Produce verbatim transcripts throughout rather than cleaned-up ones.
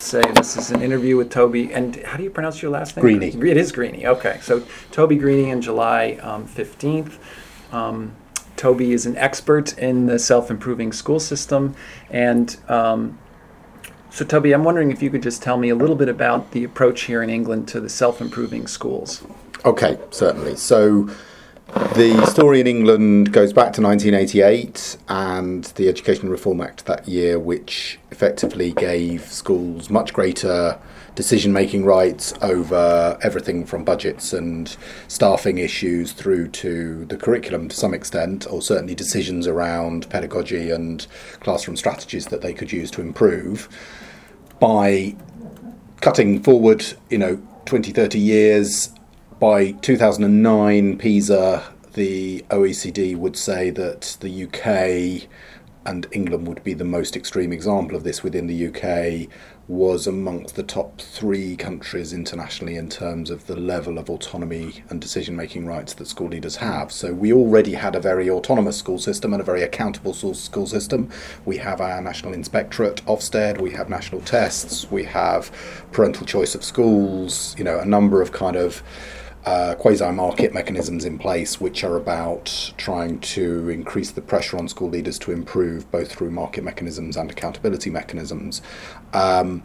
say this is an interview with Toby, and how do you pronounce your last name? Greeny. It is Greeny, okay. So Toby Greeny on July um, fifteenth. Um, Toby is an expert in the self-improving school system, and um, so Toby, I'm wondering if you could just tell me a little bit about the approach here in England to the self-improving schools. Okay, certainly. So the story in England goes back to nineteen eighty-eight and the Education Reform Act that year, which effectively gave schools much greater decision-making rights over everything from budgets and staffing issues through to the curriculum to some extent, or certainly decisions around pedagogy and classroom strategies that they could use to improve. By cutting forward, you know, twenty, thirty years, by two thousand nine, PISA, the O E C D would say that the U K, and England would be the most extreme example of this within the U K, was amongst the top three countries internationally in terms of the level of autonomy and decision-making rights that school leaders have. So we already had a very autonomous school system and a very accountable school system. We have our National Inspectorate, Ofsted, we have national tests, we have parental choice of schools, you know, a number of kind of Uh, quasi-market mechanisms in place which are about trying to increase the pressure on school leaders to improve both through market mechanisms and accountability mechanisms. Um,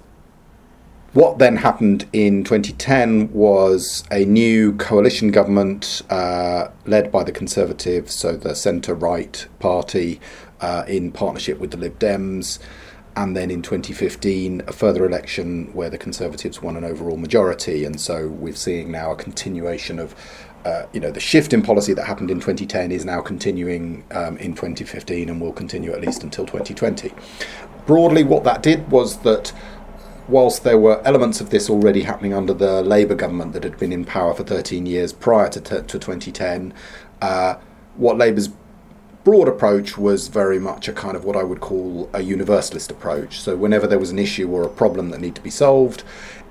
what then happened in twenty ten was a new coalition government uh, led by the Conservatives, so the centre-right party, uh, in partnership with the Lib Dems. And then in twenty fifteen, a further election where the Conservatives won an overall majority. And so we're seeing now a continuation of, uh, you know, the shift in policy that happened in twenty ten is now continuing um, in twenty fifteen and will continue at least until twenty twenty. Broadly, what that did was that whilst there were elements of this already happening under the Labour government that had been in power for thirteen years prior to, t- to twenty ten, uh, what Labour's broad approach was very much a kind of what I would call a universalist approach. So whenever there was an issue or a problem that needed to be solved,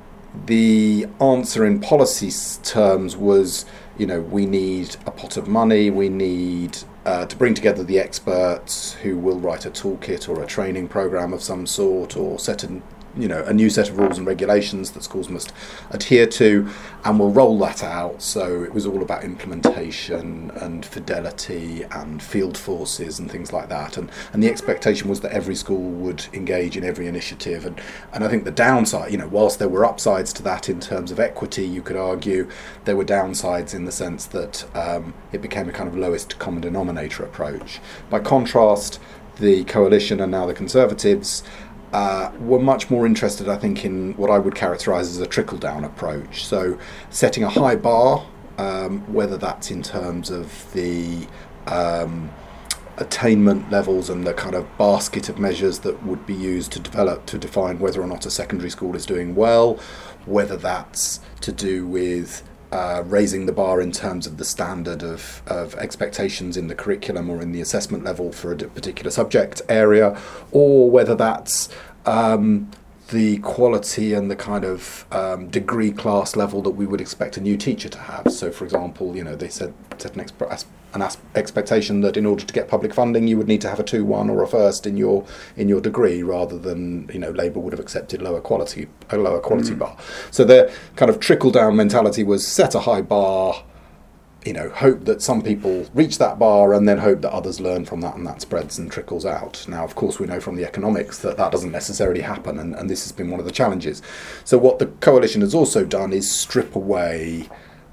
the answer in policy terms was, you know, we need a pot of money, we need uh, to bring together the experts who will write a toolkit or a training program of some sort, or set an you know, a new set of rules and regulations that schools must adhere to, and we'll roll that out. So it was all about implementation and fidelity and field forces and things like that. And, and the expectation was that every school would engage in every initiative. And, and I think the downside, you know, whilst there were upsides to that in terms of equity, you could argue there were downsides in the sense that um, it became a kind of lowest common denominator approach. By contrast, the coalition and now the Conservatives Uh, were much more interested, I think, in what I would characterise as a trickle-down approach. So setting a high bar, um, whether that's in terms of the um, attainment levels and the kind of basket of measures that would be used to develop to define whether or not a secondary school is doing well, whether that's to do with Uh, raising the bar in terms of the standard of, of expectations in the curriculum or in the assessment level for a particular subject area, or whether that's um, the quality and the kind of um, degree class level that we would expect a new teacher to have. So, for example, you know, they said set an, exp- an as- expectation that in order to get public funding, you would need to have a two one or a first in your in your degree, rather than, you know, Labour would have accepted lower quality a lower quality mm. bar. So the kind of trickle down mentality was set a high bar, you know, hope that some people reach that bar and then hope that others learn from that and that spreads and trickles out. Now, of course, we know from the economics that that doesn't necessarily happen, and, and this has been one of the challenges. So what the coalition has also done is strip away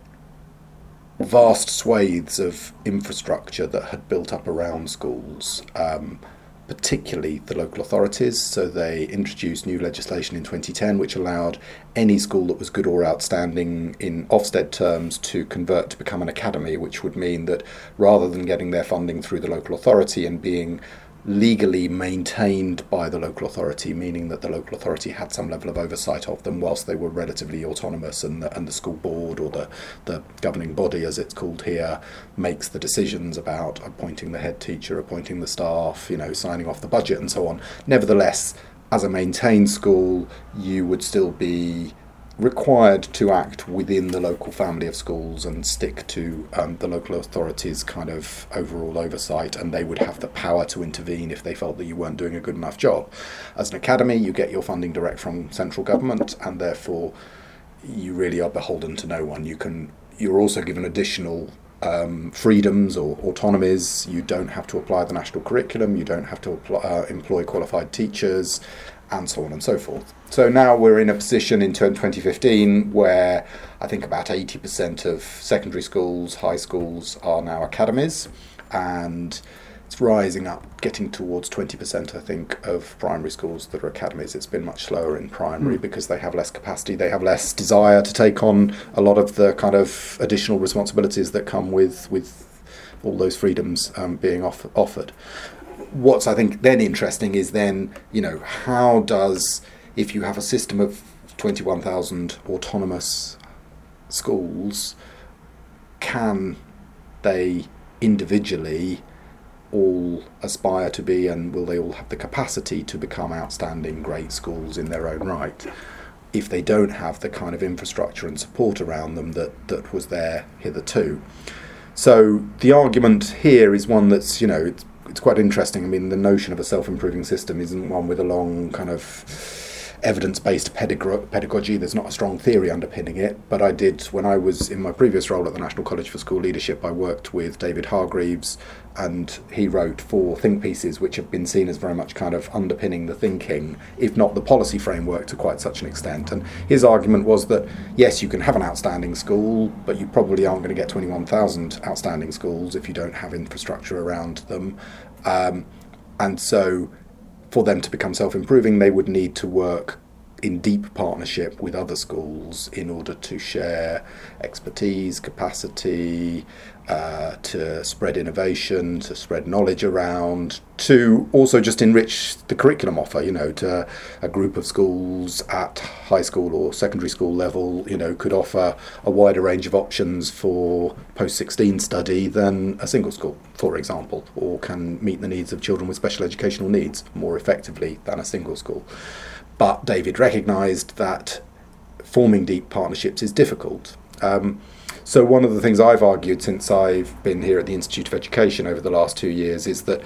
vast swathes of infrastructure that had built up around schools, um, particularly the local authorities. So they introduced new legislation in twenty ten which allowed any school that was good or outstanding in Ofsted terms to convert to become an academy, which would mean that rather than getting their funding through the local authority and being legally maintained by the local authority, meaning that the local authority had some level of oversight of them whilst they were relatively autonomous, and the, and the school board, or the, the governing body as it's called here, makes the decisions about appointing the head teacher, appointing the staff, you know, signing off the budget and so on. Nevertheless, as a maintained school, you would still be required to act within the local family of schools and stick to um, the local authorities' kind of overall oversight, and they would have the power to intervene if they felt that you weren't doing a good enough job. As an academy, you get your funding direct from central government, and therefore you really are beholden to no one. You can, you're also given additional um, freedoms or autonomies. You don't have to apply the national curriculum, you don't have to apply, uh, employ qualified teachers, and so on and so forth. So now we're in a position in twenty fifteen where I think about eighty percent of secondary schools, high schools are now academies, and it's rising up, getting towards twenty percent, I think, of primary schools that are academies. It's been much slower in primary mm. because they have less capacity, they have less desire to take on a lot of the kind of additional responsibilities that come with, with all those freedoms um, being off- offered. What's, I think, then interesting is then, you know, how does, if you have a system of twenty-one thousand autonomous schools, can they individually all aspire to be, and will they all have the capacity to become outstanding, great schools in their own right, if they don't have the kind of infrastructure and support around them that, that was there hitherto? So the argument here is one that's, you know, it's, it's quite interesting. I mean, the notion of a self-improving system isn't one with a long kind of evidence-based pedag- pedagogy. There's not a strong theory underpinning it, but I did, when I was in my previous role at the National College for School Leadership, I worked with David Hargreaves, and he wrote four think pieces which have been seen as very much kind of underpinning the thinking, if not the policy framework, to quite such an extent. And his argument was that, yes, you can have an outstanding school, but you probably aren't going to get twenty-one thousand outstanding schools if you don't have infrastructure around them. Um, and so for them to become self-improving, they would need to work in deep partnership with other schools in order to share expertise, capacity, uh, to spread innovation, to spread knowledge around, to also just enrich the curriculum offer, you know, to a group of schools at high school or secondary school level, you know, could offer a wider range of options for post sixteen study than a single school, for example, or can meet the needs of children with special educational needs more effectively than a single school. But David recognised that forming deep partnerships is difficult. Um, so one of the things I've argued since I've been here at the Institute of Education over the last two years is that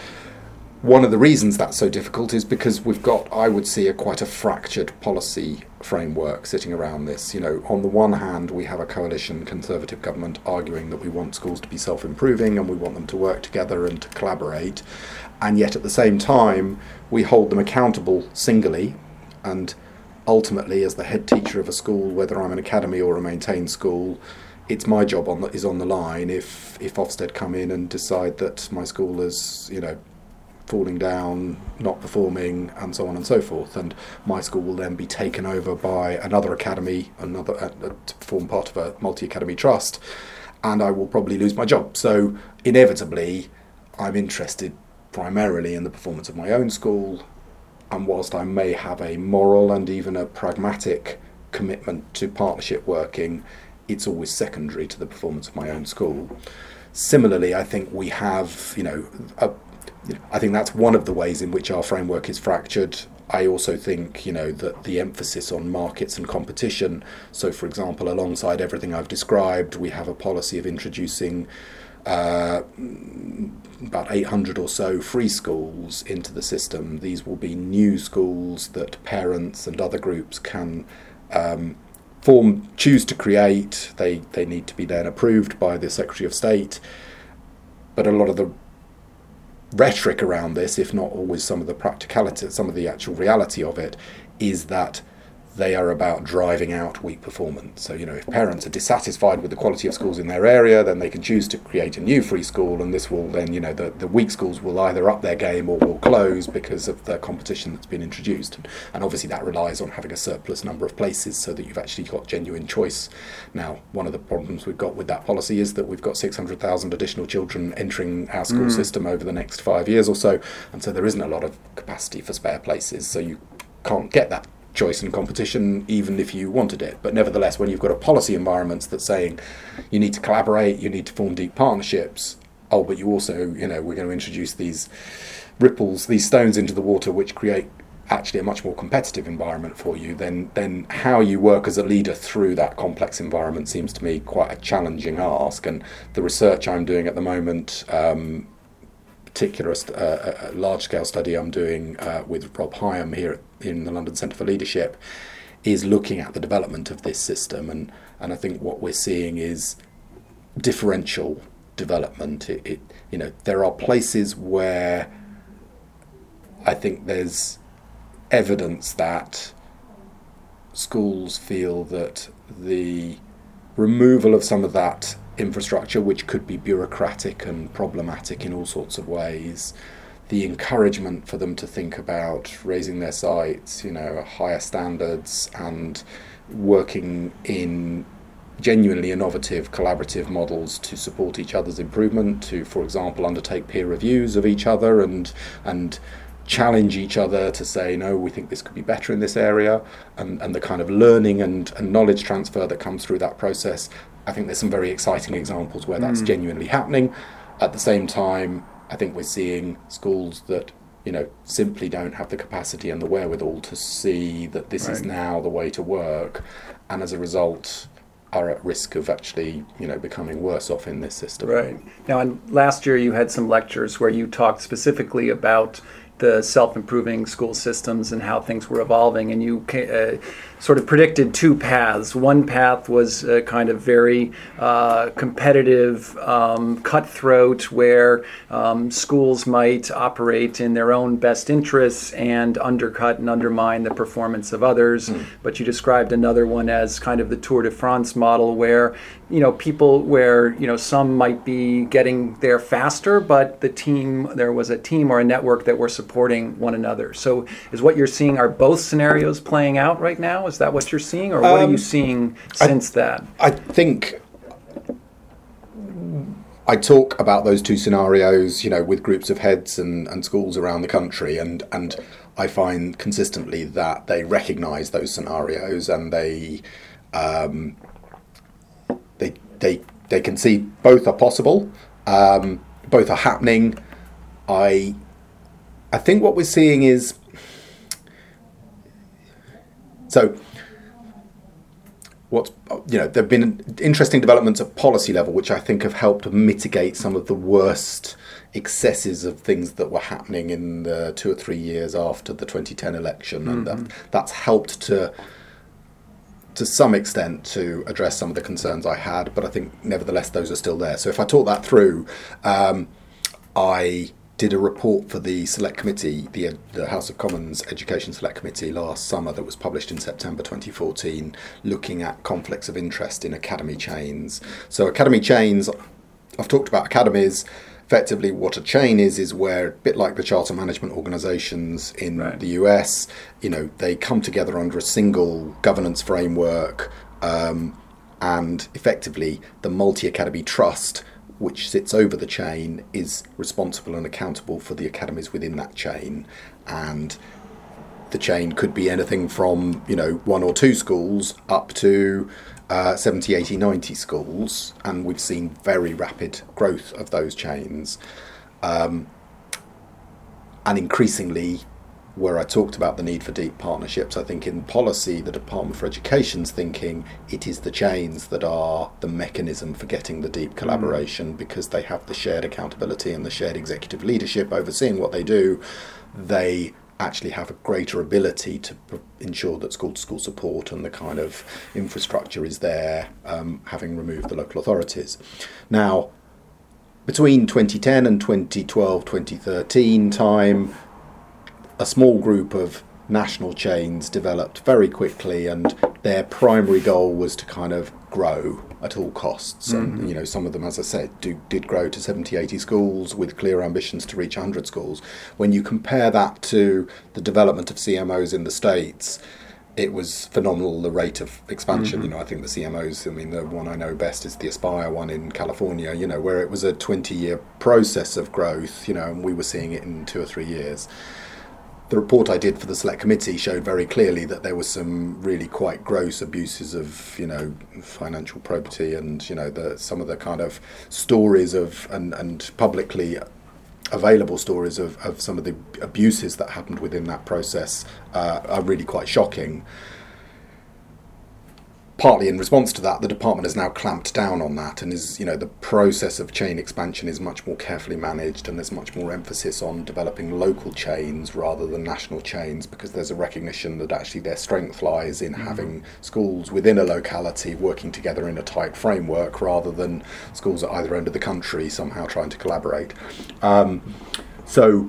one of the reasons that's so difficult is because we've got, I would see, a quite a fractured policy framework sitting around this. You know, on the one hand, we have a coalition Conservative government arguing that we want schools to be self-improving and we want them to work together and to collaborate, and yet at the same time, we hold them accountable singly. And ultimately, as the head teacher of a school, whether I'm an academy or a maintained school, it's my job on the, is on the line if if Ofsted come in and decide that my school is, you know, falling down, not performing, and so on and so forth. And my school will then be taken over by another academy, another uh, to form part of a multi-academy trust, and I will probably lose my job. So inevitably, I'm interested primarily in the performance of my own school. And whilst I may have a moral and even a pragmatic commitment to partnership working, it's always secondary to the performance of my own school. Similarly, I think we have, you know, a, you know, I think that's one of the ways in which our framework is fractured. I also think, you know, that the emphasis on markets and competition. So, for example, alongside everything I've described, we have a policy of introducing Uh, about eight hundred or so free schools into the system. These will be new schools that parents and other groups can um, form, choose to create. They they need to be then approved by the Secretary of State. But a lot of the rhetoric around this, if not always some of the practicality, some of the actual reality of it, is that they are about driving out weak performance. So, you know, if parents are dissatisfied with the quality of schools in their area, then they can choose to create a new free school, and this will then, you know, the, the weak schools will either up their game or will close because of the competition that's been introduced. And obviously that relies on having a surplus number of places so that you've actually got genuine choice. Now, one of the problems we've got with that policy is that we've got six hundred thousand additional children entering our school mm. system over the next five years or so, and so there isn't a lot of capacity for spare places, so you can't get that choice and competition even if you wanted it. But nevertheless, when you've got a policy environment that's saying you need to collaborate, you need to form deep partnerships, oh, but you also, you know, we're going to introduce these ripples, these stones into the water which create actually a much more competitive environment for you, then then how you work as a leader through that complex environment seems to me quite a challenging ask. And the research I'm doing at the moment, um, particular uh, a large-scale study I'm doing uh, with Rob Hyam here in the London Centre for Leadership, is looking at the development of this system, and, and I think what we're seeing is differential development. It, it you know there are places where I think there's evidence that schools feel that the removal of some of that infrastructure, which could be bureaucratic and problematic in all sorts of ways, the encouragement for them to think about raising their sights, you know, higher standards, and working in genuinely innovative, collaborative models to support each other's improvement, to, for example, undertake peer reviews of each other and and challenge each other to say, no, we think this could be better in this area, and, and the kind of learning and, and knowledge transfer that comes through that process. I think there's some very exciting examples where that's mm. genuinely happening. At the same time, I think we're seeing schools that, you know, simply don't have the capacity and the wherewithal to see that this right. is now the way to work, and as a result are at risk of actually, you know, becoming worse off in this system. Right. Now, and last year you had some lectures where you talked specifically about the self-improving school systems and how things were evolving, and you uh, sort of predicted two paths. One path was uh, kind of very uh, competitive, um, cutthroat, where um, schools might operate in their own best interests and undercut and undermine the performance of others. Mm. But you described another one as kind of the Tour de France model, where, you know, people, where, you know, some might be getting there faster, but the team, there was a team or a network that were supporting one another. So is what you're seeing, are both scenarios playing out right now? Is that what you're seeing, or what um, are you seeing since I, that? I think I talk about those two scenarios, you know, with groups of heads and, and schools around the country, and, and I find consistently that they recognise those scenarios, and they um, they they they can see both are possible, um, both are happening. I I think what we're seeing is so. What's, you know, there have been interesting developments at policy level, which I think have helped mitigate some of the worst excesses of things that were happening in the two or three years after the twenty ten election, mm-hmm. and that, that's helped to, to some extent, to address some of the concerns I had. But I think, nevertheless, those are still there. So if I talk that through, um, I did a report for the Select Committee, the, the House of Commons Education Select Committee last summer, that was published in September twenty fourteen, looking at conflicts of interest in academy chains. So academy chains, I've talked about academies. Effectively, what a chain is, is where, a bit like the charter management organisations in right. the U S, you know, they come together under a single governance framework, um, and effectively the multi-academy trust, which sits over the chain, is responsible and accountable for the academies within that chain. And the chain could be anything from, you know, one or two schools up to uh, seventy, eighty, ninety schools. And we've seen very rapid growth of those chains. Um, and increasingly, where I talked about the need for deep partnerships, I think in policy, the Department for Education's thinking it is the chains that are the mechanism for getting the deep collaboration, mm. because they have the shared accountability and the shared executive leadership overseeing what they do. They actually have a greater ability to p- ensure that school-to-school support and the kind of infrastructure is there, um, having removed the local authorities. Now, between twenty ten and twenty twelve, twenty thirteen time, a small group of national chains developed very quickly, and their primary goal was to kind of grow at all costs. Mm-hmm. And, you know, some of them, as I said, do, did grow to seventy, eighty schools with clear ambitions to reach one hundred schools. When you compare that to the development of C M Os in the States, it was phenomenal, the rate of expansion. Mm-hmm. You know, I think the C M Os, I mean, the one I know best is the Aspire one in California, you know, where it was a twenty-year process of growth, you know, and we were seeing it in two or three years. The report I did for the Select Committee showed very clearly that there was some really quite gross abuses of, you know, financial probity, and, you know, the some of the kind of stories of and, and publicly available stories of, of some of the abuses that happened within that process uh, are really quite shocking. Partly in response to that, the department has now clamped down on that, and is, you know, the process of chain expansion is much more carefully managed, and there's much more emphasis on developing local chains rather than national chains, because there's a recognition that actually their strength lies in mm-hmm. having schools within a locality working together in a tight framework, rather than schools at either end of the country somehow trying to collaborate. Um, so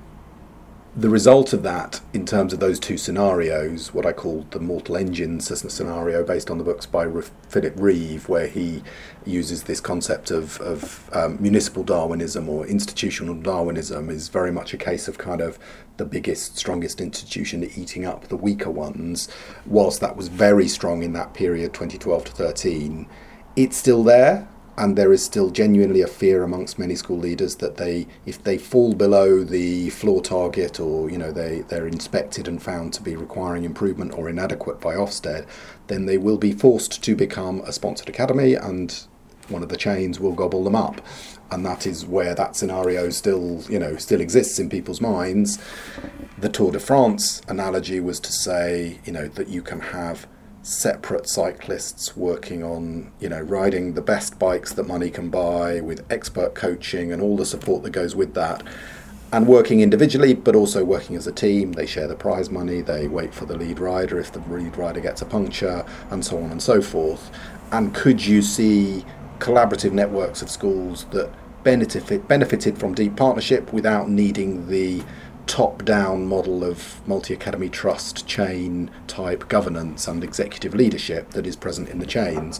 the result of that, in terms of those two scenarios, what I call the mortal engine scenario, based on the books by Philip Reeve, where he uses this concept of, of um, municipal Darwinism or institutional Darwinism, is very much a case of kind of the biggest, strongest institution eating up the weaker ones. Whilst that was very strong in that period, twenty twelve to thirteen, it's still there. And there is still genuinely a fear amongst many school leaders that they, if they fall below the floor target, or you know they they're inspected and found to be requiring improvement or inadequate by Ofsted, then they will be forced to become a sponsored academy, and one of the chains will gobble them up. And that is where that scenario still you know still exists in people's minds. The Tour de France analogy was to say you know that you can have separate cyclists working on, you know, riding the best bikes that money can buy, with expert coaching and all the support that goes with that, and working individually, but also working as a team. They share the prize money, they wait for the lead rider if the lead rider gets a puncture, and so on and so forth. And could you see collaborative networks of schools that benefit, benefited from deep partnership without needing the top-down model of multi-academy trust chain type governance and executive leadership that is present in the chains?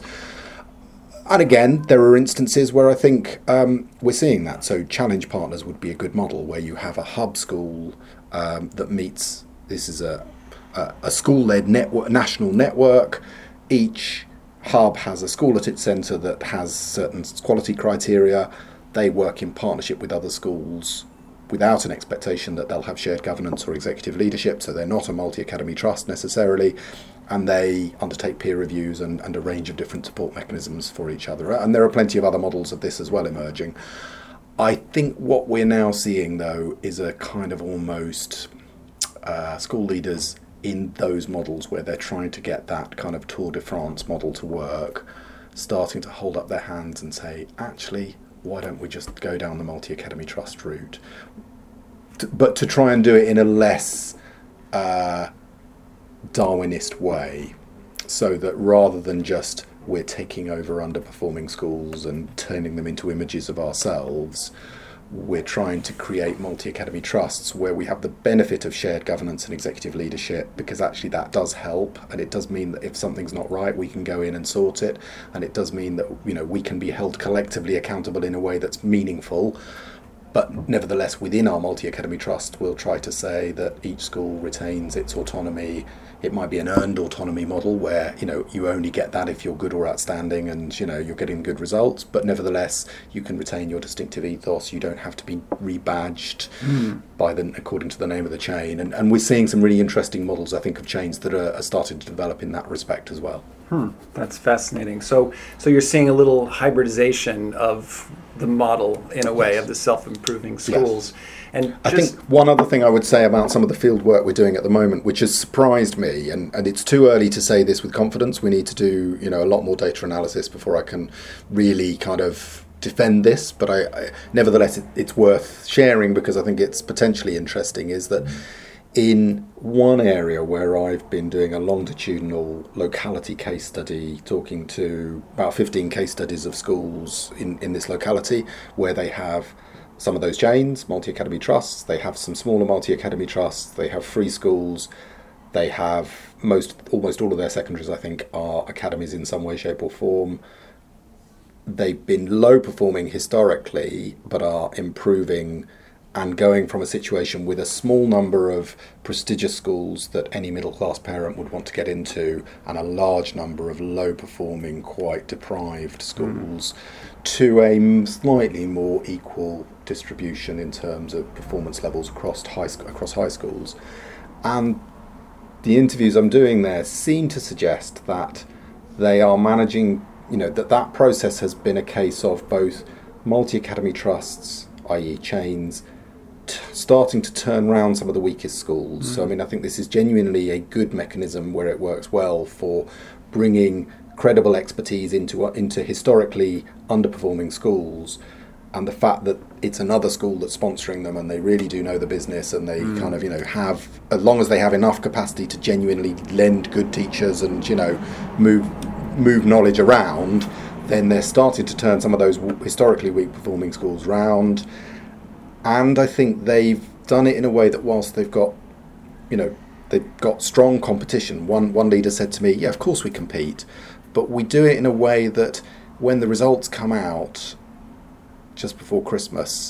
And again, there are instances where I think um, we're seeing that. So challenge partners would be a good model, where you have a hub school um, that meets, this is a, a, a school-led network, national network. Each hub has a school at its centre that has certain quality criteria. They work in partnership with other schools without an expectation that they'll have shared governance or executive leadership, so they're not a multi-academy trust necessarily, and they undertake peer reviews and, and a range of different support mechanisms for each other. And there are plenty of other models of this as well emerging. I think what we're now seeing, though, is a kind of almost uh, school leaders in those models where they're trying to get that kind of Tour de France model to work, starting to hold up their hands and say, actually, why don't we just go down the multi-academy trust route? To, but to try and do it in a less uh, Darwinist way, so that rather than just we're taking over underperforming schools and turning them into images of ourselves, we're trying to create multi-academy trusts where we have the benefit of shared governance and executive leadership, because actually that does help, and it does mean that if something's not right, we can go in and sort it, and it does mean that you know we can be held collectively accountable in a way that's meaningful. But nevertheless, within our multi-academy trust, we'll try to say that each school retains its autonomy. It might be an earned autonomy model where, you know, you only get that if you're good or outstanding and, you know, you're getting good results. But nevertheless, you can retain your distinctive ethos. You don't have to be rebadged mm. by the, according to the name of the chain. And, and we're seeing some really interesting models, I think, of chains that are, are starting to develop in that respect as well. Hmm, that's fascinating. So, so you're seeing a little hybridization of the model in a way yes. of the self-improving schools. Yes. And I think one other thing I would say about some of the field work we're doing at the moment, which has surprised me, and, and it's too early to say this with confidence. We need to do, you know, a lot more data analysis before I can really kind of defend this. But I, I nevertheless, it, it's worth sharing because I think it's potentially interesting. Is that in one area where I've been doing a longitudinal locality case study, talking to about fifteen case studies of schools in, in this locality, where they have some of those chains, multi-academy trusts, they have some smaller multi-academy trusts, they have free schools, they have most, almost all of their secondaries, I think, are academies in some way, shape or form. They've been low performing historically, but are improving and going from a situation with a small number of prestigious schools that any middle-class parent would want to get into and a large number of low-performing, quite deprived schools mm. to a slightly more equal distribution in terms of performance levels across high, across high schools. And the interviews I'm doing there seem to suggest that they are managing, you know, that that process has been a case of both multi-academy trusts that is chains, t- starting to turn around some of the weakest schools. Mm. So, I mean, I think this is genuinely a good mechanism where it works well for bringing credible expertise into into historically underperforming schools, and the fact that it's another school that's sponsoring them and they really do know the business, and they mm. kind of, you know, have, as long as they have enough capacity to genuinely lend good teachers and, you know, move move knowledge around, then they're starting to turn some of those historically weak performing schools round. And I think they've done it in a way that whilst they've got, you know, they've got strong competition. One one leader said to me, yeah, of course we compete, but we do it in a way that when the results come out just before Christmas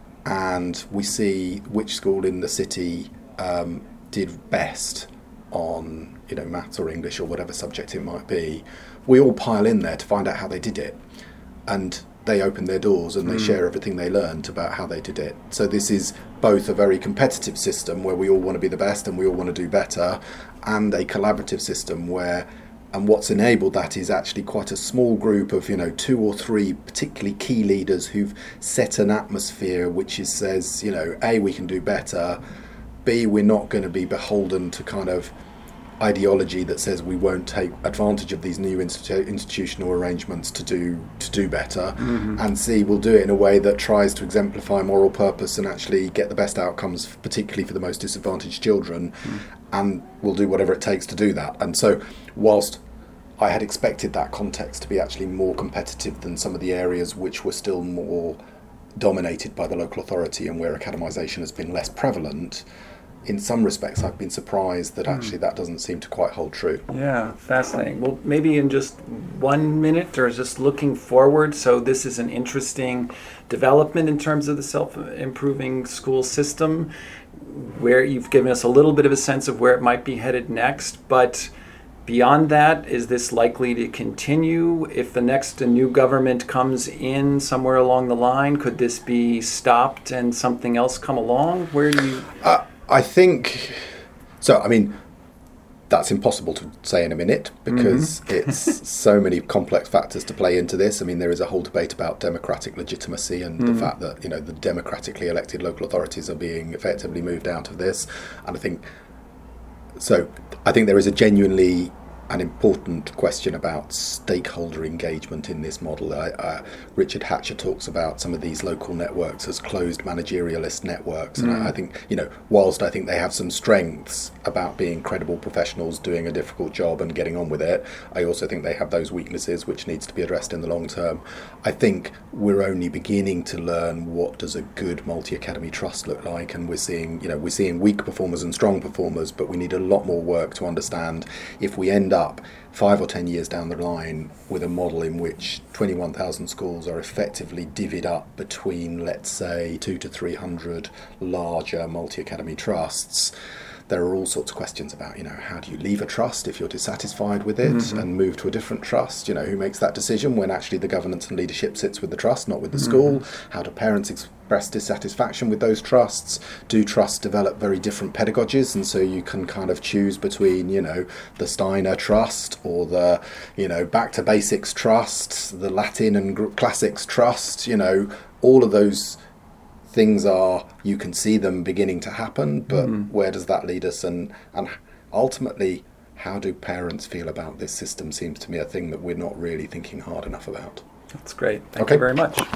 and we see which school in the city um, did best on, you know, maths or English or whatever subject it might be, we all pile in there to find out how they did it. And they open their doors and they mm. share everything they learned about how they did it. So this is both a very competitive system where we all want to be the best and we all want to do better, and a collaborative system where, and what's enabled that is actually quite a small group of, you know, two or three particularly key leaders who've set an atmosphere which is, says, you know, A, we can do better, B, we're not going to be beholden to kind of ideology that says we won't take advantage of these new institu- institutional arrangements to do to do better, mm-hmm. and C, we'll do it in a way that tries to exemplify moral purpose and actually get the best outcomes, particularly for the most disadvantaged children, mm. and we'll do whatever it takes to do that. And so whilst I had expected that context to be actually more competitive than some of the areas which were still more dominated by the local authority and where academisation has been less prevalent, in some respects, I've been surprised that actually that doesn't seem to quite hold true. Yeah, fascinating. Well, maybe in just one minute, or just looking forward, so this is an interesting development in terms of the self-improving school system, where you've given us a little bit of a sense of where it might be headed next, but beyond that, is this likely to continue? If the next new government comes in somewhere along the line, could this be stopped and something else come along? Where do you... Uh, I think, so I mean, that's impossible to say in a minute because mm-hmm. it's so many complex factors to play into this. I mean, there is a whole debate about democratic legitimacy and mm-hmm. the fact that, you know, the democratically elected local authorities are being effectively moved out of this. And I think, so I think there is a genuinely an important question about stakeholder engagement in this model. I, uh, Richard Hatcher talks about some of these local networks as closed managerialist networks, and mm. I, I think, you know, whilst I think they have some strengths about being credible professionals doing a difficult job and getting on with it, I also think they have those weaknesses which needs to be addressed in the long term. I think we're only beginning to learn what does a good multi-academy trust look like, and we're seeing, you know, we're seeing weak performers and strong performers, but we need a lot more work to understand if we end up five or ten years down the line with a model in which twenty-one thousand schools are effectively divvied up between, let's say, two to three hundred larger multi-academy trusts. There are all sorts of questions about, you know, how do you leave a trust if you're dissatisfied with it mm-hmm. and move to a different trust? You know, who makes that decision when actually the governance and leadership sits with the trust, not with the mm-hmm. school? How do parents express dissatisfaction with those trusts? Do trusts develop very different pedagogies? And so you can kind of choose between, you know, the Steiner Trust or the, you know, Back to Basics Trust, the Latin and Classics Trust, you know, all of those things are, you can see them beginning to happen, but mm. where does that lead us? And and ultimately, how do parents feel about this system seems to me a thing that we're not really thinking hard enough about. That's great. Thank okay. you very much.